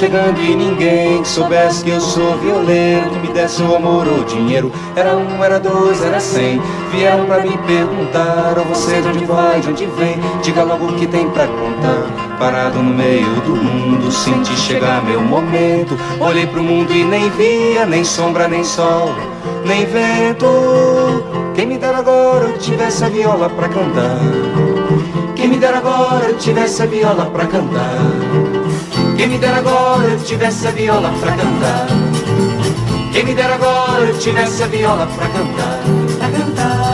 chegando e ninguém que soubesse que eu sou violeiro, que me desse o amor ou dinheiro. Era um, era dois, era 100. Vieram pra me perguntar: oh, você de onde vai, de onde vem? Diga logo o que tem pra contar. Parado no meio do mundo, senti chegar meu momento. Olhei pro mundo e nem via nem sombra, nem sol, nem vento. Quem me dera agora eu tivesse a viola pra cantar. Quem me dera agora eu tivesse a viola pra cantar. Quem me dera agora eu tivesse a viola pra cantar. Quem me dera agora eu tivesse a viola pra cantar. Pra cantar.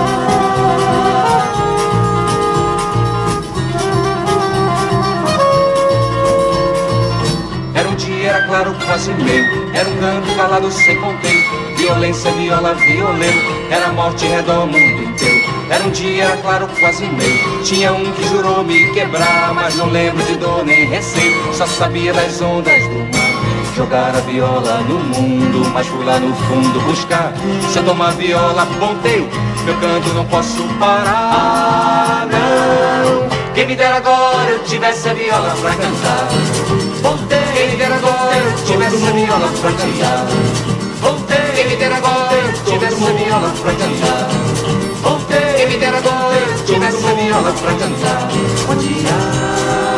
Era um dia, era claro, quase meio. Era um canto calado sem conteúdo. Violência, viola, violento. Era morte em redor o mundo inteiro. Era um dia, era claro, quase meio. Tinha um que jurou me quebrar, mas não lembro de dor nem receio. Só sabia das ondas do mar. Jogar a viola no mundo, mas fui lá no fundo buscar. Se eu tomar viola, ponteio, meu canto não posso parar, não. Quem me dera agora eu tivesse a viola pra cantar. Ponteio. Quem me dera agora eu tivesse a viola pra cantar. Ponteio. Quem me dera agora eu tivesse a viola pra cantar. Ponteio. Quem me dera agora eu tivesse a viola pra cantar. Bom dia.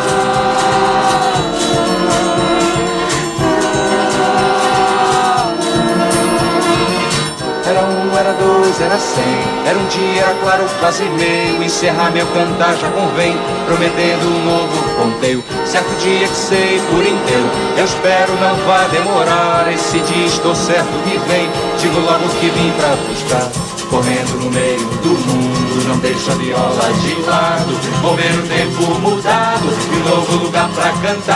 Era um, era dois, era 100. Era um dia, era claro, quase meio. Encerrar meu cantar já convém, prometendo um novo ponteio. Certo dia que sei por inteiro, eu espero não vai demorar. Esse dia estou certo que vem, digo logo que vim pra buscar. Correndo no meio do mundo, não deixo a viola de lado. Vou ver o tempo mudado e um novo lugar pra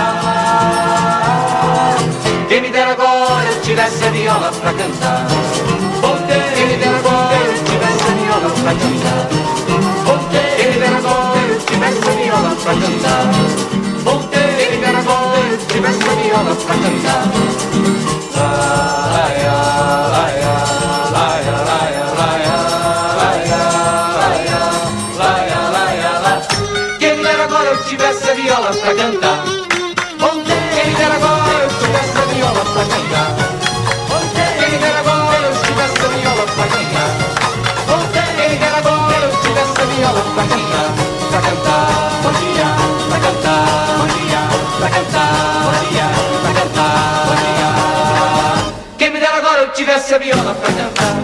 cantar. Quem me dera agora eu tivesse a viola pra cantar. Quem me dera agora eu tivesse a viola pra cantar. Quem me dera agora eu tivesse a viola pra cantar. Quem me dera agora eu tivesse a viola pra cantar. Quem me dera agora eu tivesse a viola pra cantar. Quem me dera agora eu tivesse a viola pra cantar. Quem me dera agora eu tivesse a viola pra cantar. Quem me dera agora eu tivesse a viola pra cantar. Pra cantar, bom dia, pra cantar, bom dia, pra cantar, bom dia, pra cantar, bom dia. Quem me dera agora eu tivesse a viola pra cantar.